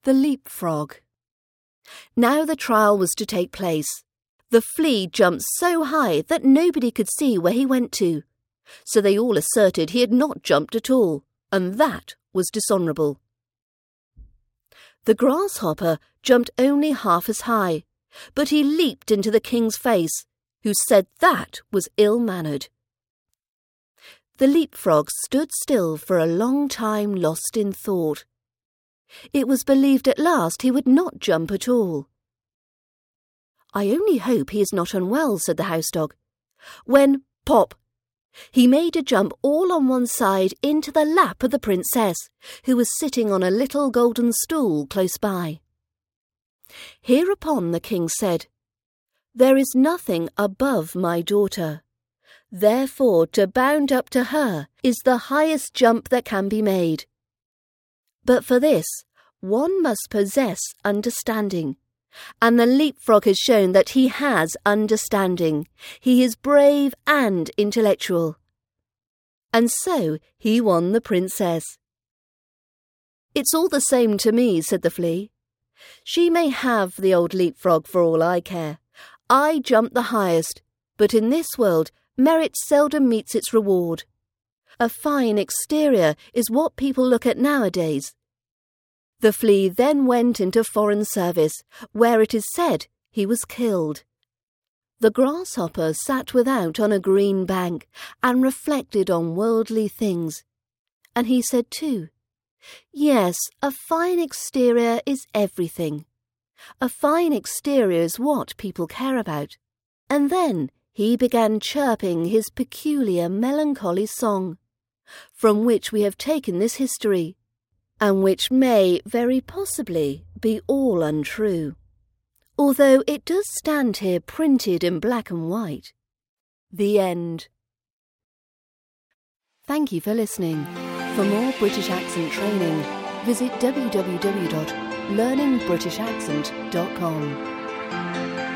The Leapfrog. Now the trial was to take place. The flea jumped so high that nobody could see where he went to. So they all asserted he had not jumped at all, and that was dishonourable. The grasshopper jumped only half as high, but he leaped into the king's face, who said that was ill-mannered. The leapfrog stood still for a long time, lost in thought. It was believed at last he would not jump at all. "I only hope he is not unwell," said the housedog, when, pop, he made a jump all on one side into the lap of the princess, who was sitting on a little golden stool close by. Hereupon the king said, "There is nothing above my daughter. Therefore to bound up to her is the highest jump that can be made. But for this, one must possess understanding, and the leapfrog has shown that he has understanding. He is brave and intellectual." And so he won the princess. "It's all the same to me," said the flea. "She may have the old leapfrog for all I care. I jumped the highest, but in this world merit seldom meets its reward. A fine exterior is what people look at nowadays." The flea then went into foreign service, where it is said he was killed. The grasshopper sat without on a green bank and reflected on worldly things. And he said too, "Yes, a fine exterior is everything. A fine exterior is what people care about." And then he began chirping his peculiar melancholy song, from which we have taken this history, and which may very possibly be all untrue, although it does stand here printed in black and white. The end. Thank you for listening. For more British accent training, visit www.learningbritishaccent.com.